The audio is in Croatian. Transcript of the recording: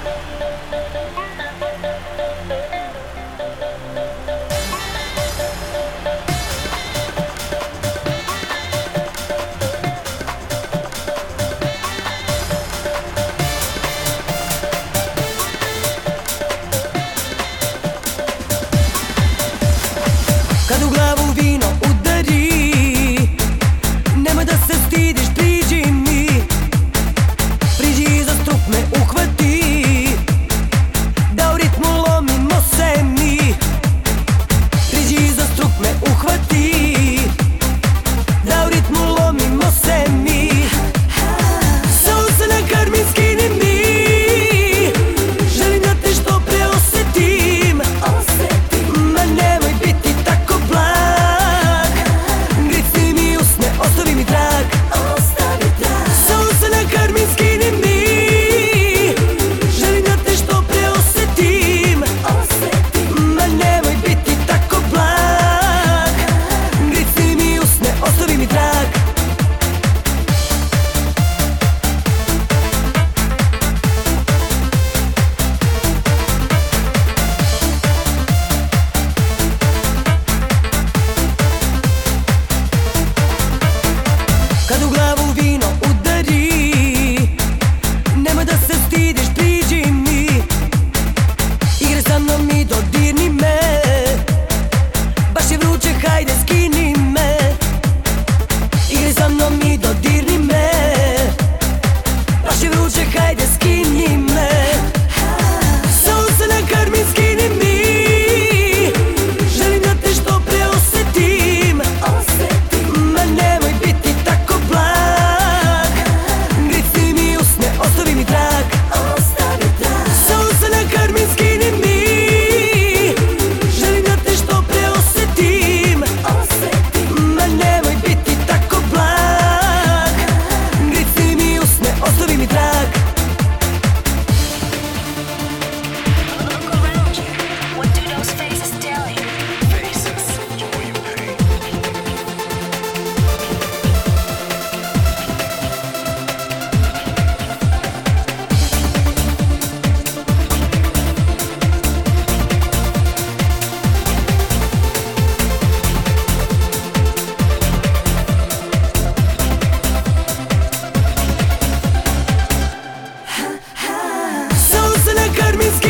Kad u glavu vino udari, nemoj da se stidiš, priđi mi. Priđi i za strup me uhvati, da u ritmu lomimo se mi. Priđi i za strup me uhvati, da u ritmu lomimo se mi. Samo se na karmin skini mi, želim da te što pre osetim. Ma nemoj biti tako blag, gricni mi usne, ostavi mi trag. Samo se na karmin skini mi, želim da te što pre osetim. Ma nemoj biti tako blag, gricni mi usne, ostavi mi trag. Kad u glavu vino udari, nemoj da se stidiš, priđi mi. Igraj sa mnom i dodirni me, baš je vruće, hajde skini me. Igraj sa mnom i dodirni me, baš je vruće, hajde skini me. Samo se na karmin skini mi, želim da te što pre osetim. Ma nemoj biti tako blag, gricni mi usne, ostavi mi trag. Samo se na karmin skini mi, želim da te što pre osetim. Ma nemoj biti tako blag, gricni mi usne, ostavi mi trag. Look around you. What do those faces tell you? Faces, joy and pain. Samo se na karmin skini